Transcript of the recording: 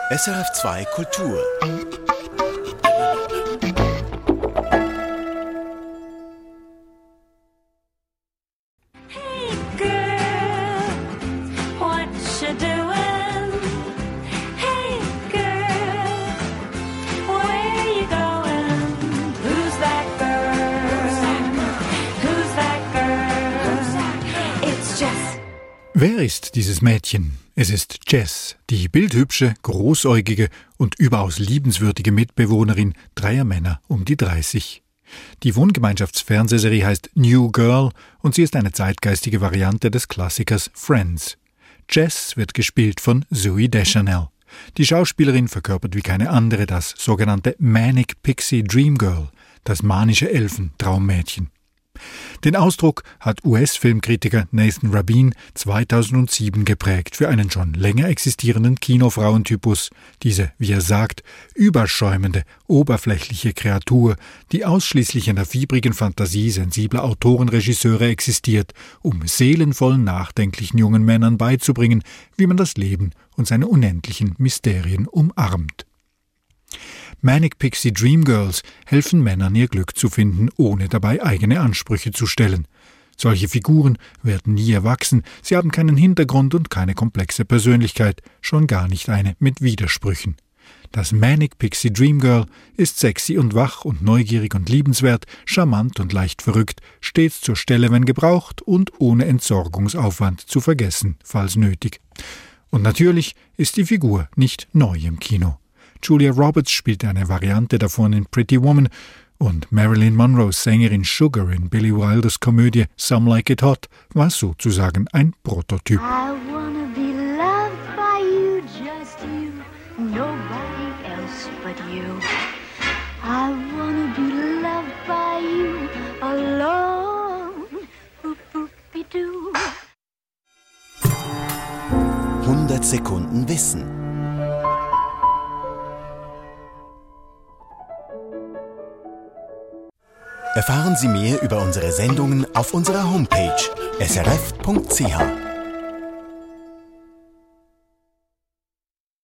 SRF 2 Kultur. Hey girl, what you doing? Hey girl, where you going? Who's that girl? Who's that girl? It's Jess. Wer ist dieses Mädchen? Es ist Jess, die bildhübsche, großäugige und überaus liebenswürdige Mitbewohnerin dreier Männer um die 30. Die Wohngemeinschaftsfernsehserie heißt New Girl und sie ist eine zeitgeistige Variante des Klassikers Friends. Jess wird gespielt von Zooey Deschanel. Die Schauspielerin verkörpert wie keine andere das sogenannte Manic Pixie Dream Girl, das manische Elfentraummädchen. Den Ausdruck hat US-Filmkritiker Nathan Rabin 2007 geprägt für einen schon länger existierenden Kinofrauentypus, diese, wie er sagt, überschäumende, oberflächliche Kreatur, die ausschließlich in der fiebrigen Fantasie sensibler Autorenregisseure existiert, um seelenvollen, nachdenklichen jungen Männern beizubringen, wie man das Leben und seine unendlichen Mysterien umarmt. Manic Pixie Dream Girls helfen Männern, ihr Glück zu finden, ohne dabei eigene Ansprüche zu stellen. Solche Figuren werden nie erwachsen, sie haben keinen Hintergrund und keine komplexe Persönlichkeit, schon gar nicht eine mit Widersprüchen. Das Manic Pixie Dream Girl ist sexy und wach und neugierig und liebenswert, charmant und leicht verrückt, stets zur Stelle, wenn gebraucht und ohne Entsorgungsaufwand zu vergessen, falls nötig. Und natürlich ist die Figur nicht neu im Kino. Julia Roberts spielte eine Variante davon in Pretty Woman und Marilyn Monroes Sängerin Sugar in Billy Wilders Komödie Some Like It Hot war sozusagen ein Prototyp. I wanna be loved by you, just you, nobody else but you. I wanna be loved by you alone. Boop-boop-be-doo. 100 Sekunden Wissen. Erfahren Sie mehr über unsere Sendungen auf unserer Homepage srf.ch.